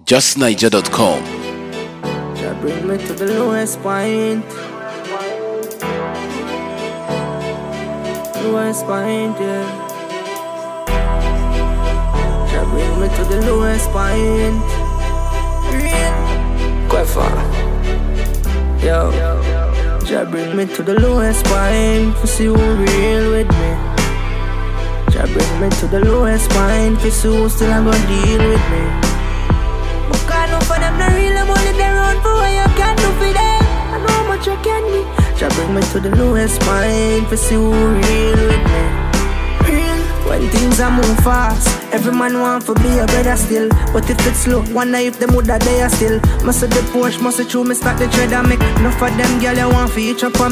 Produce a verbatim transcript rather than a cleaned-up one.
just niger dot com. Jah bring me to the lowest point. Lowest point, yeah. Jah bring me to the lowest point. Quite far. Yo. Jah bring me to the lowest point. For see who real with me. Jah bring me to the lowest point. For see who still I'm gonna deal with me. Because no for them not real, I'm only there on for what you can do for them. I know how much you can be. Jah bring me to the lowest point. For see who real with me. Real. When things are move fast, every man want to be a brother still. But if it's slow, wonder if them woulda there still. Must have the Porsche, must have true, me start the tread and make enough of them girl you want for each up on